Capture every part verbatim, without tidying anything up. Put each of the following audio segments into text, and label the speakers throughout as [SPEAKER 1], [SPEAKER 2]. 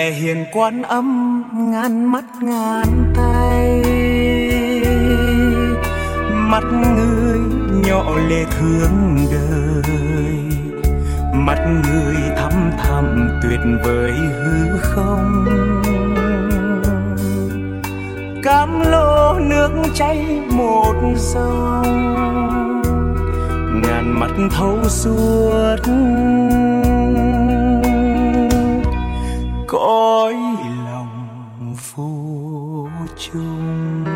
[SPEAKER 1] Mẹ hiền Quan Âm ngàn mắt ngàn tay, mắt người nhỏ lệ thương đời, mắt người thăm thẳm tuyệt vời hư không. Cam lô nước chảy một dòng, ngàn mắt thấu suốt cõi lòng vô chung.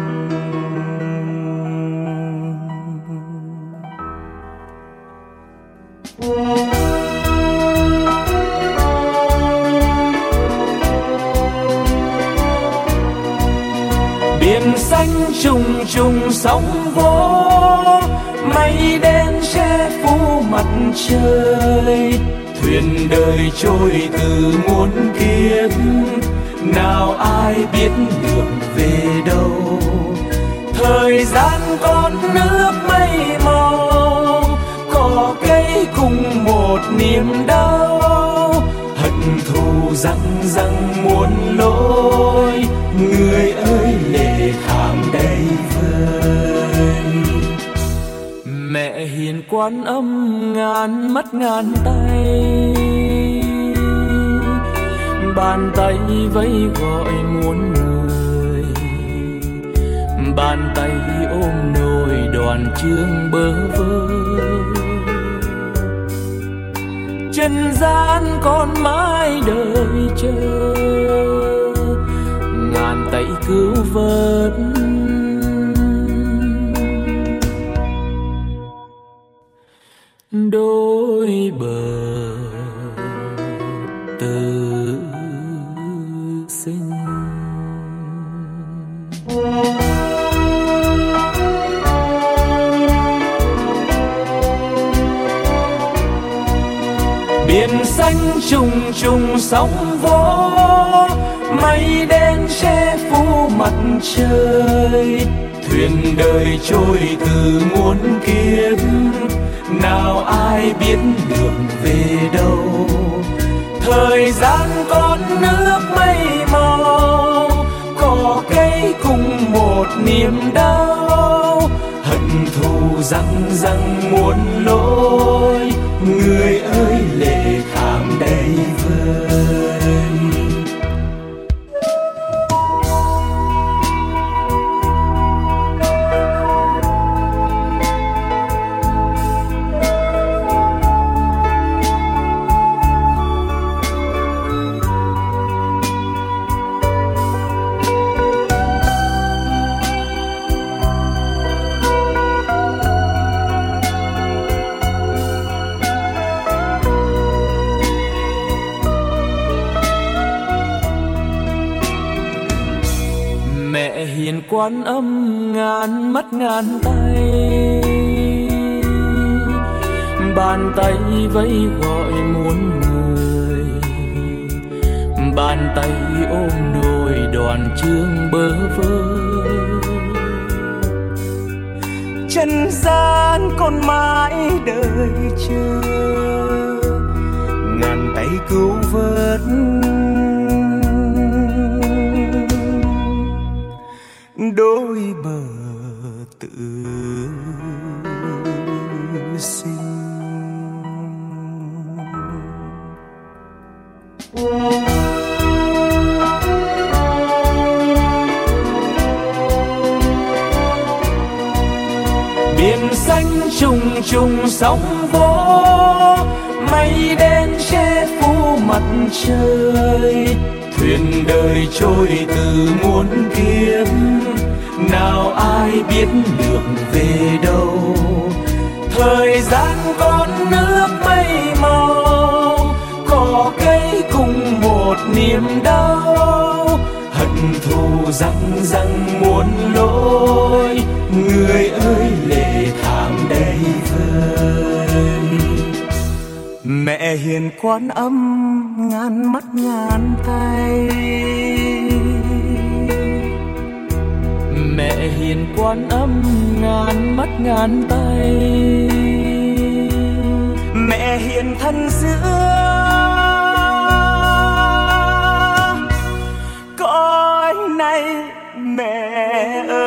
[SPEAKER 1] Biển xanh trùng trùng sóng vỗ, mây đen che phủ mặt trời. Thuyền đời trôi từ muôn kiếp, nào ai biết đường về đâu. Thời gian con nước mây màu, cỏ cây cùng một niềm đau. Hận thù răng răng muôn lối, người ơi lệ thảm đầy vơi. Mẹ hiền Quan Âm ngàn mắt ngàn tay, bàn tay vẫy gọi muôn người. Bàn tay ôm nồi đoàn chương bơ vơ, trần gian con mãi đợi chờ. Ngàn tay cứu vớt đôi bờ tử sinh. Biển xanh trùng trùng sóng vỗ, mây đen che phủ mặt trời. Thuyền đời trôi từ muôn kiếp, nào ai biết đường về đâu. Thời gian con nước mây màu, cỏ cây cùng một niềm đau. Hận thù răng răng muôn lối, người ơi lệ thảm đầy vơi. Mẹ hiền Quan Âm ngàn mắt ngàn tay, bàn tay vẫy gọi muôn người. Bàn tay ôm nồi đoàn chương bơ vơ, trần gian con mãi đợi chờ. Ngàn tay cứu vớt đôi bờ tự sinh. Biển xanh trùng trùng sóng vỗ, mây đen che phủ mặt trời. Thuyền đời trôi từ muôn kiếp, nào ai biết đường về đâu. Thời gian con nước mây màu, cỏ cây cùng một niềm đau. Hận thù răng răng muôn lối, người ơi lệ thảm đầy vơi. Mẹ hiền Quan Âm ngàn mắt ngàn tay, mẹ hiền Quan Âm ngàn mắt ngàn tay. Mẹ hiền thân giữa nay mẹ